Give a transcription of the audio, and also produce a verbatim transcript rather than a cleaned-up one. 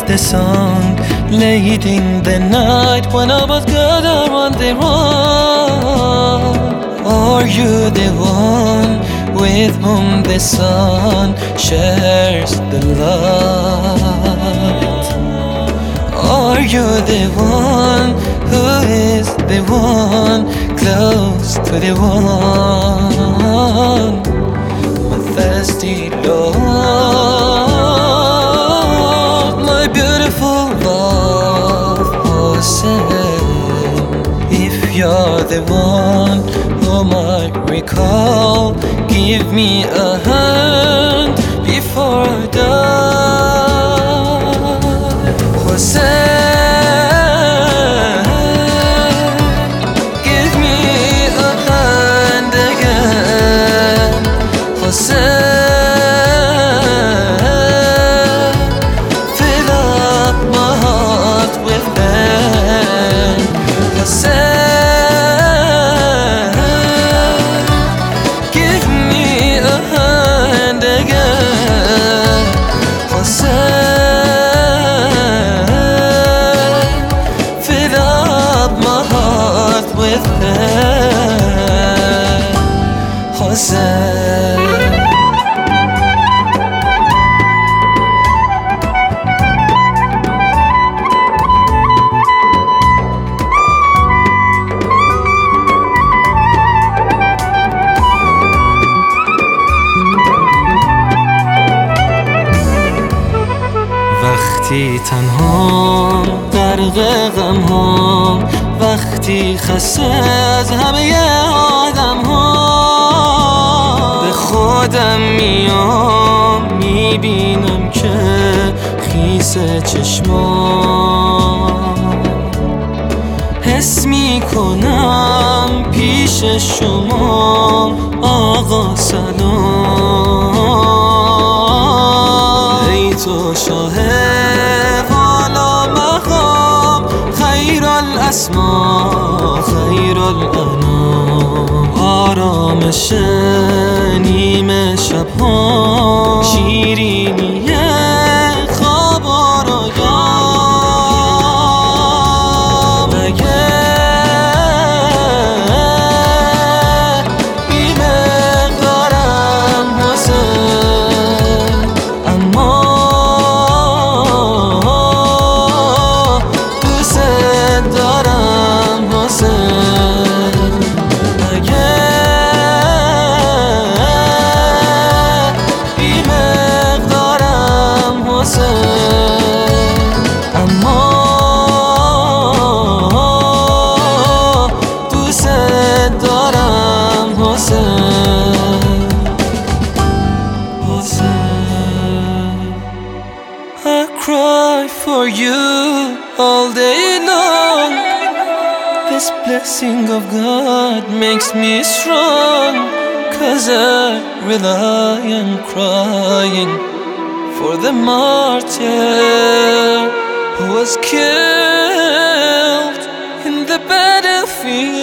the song late in the night when I was gathered on the run. Are you the one with whom the sun shares the light? Are you the one who is the one close to the one? My thirsty love, my beautiful love, Hussein. If you're the one whom I recall, give me a hand before I die. Hussein, give me a hand again. Hussein, fill up my heart with pain. Hussein, give me a hand again. Hussein, fill up my heart with pain. Hussein. وقتی تنها غرق غم ها، وقتی خسته از همه آدم ها، به خودم میام میبینم که خیس چشمام، حس میکنم پیش شما آقا سلام. ای تو شاه والا مقام، خیر الاسما خیر الانام، آرامش نیمه شبها، شیرینی خواب و رویام. مگه بی مقدارم حسین، اما دوست دارم حسین. مگه بی مقدارم حسین، اما دوست دارم حسین. حسین. I cry for you all day long. This blessing of God makes me strong, 'cause I rely on crying for the martyr who was killed in the battlefield.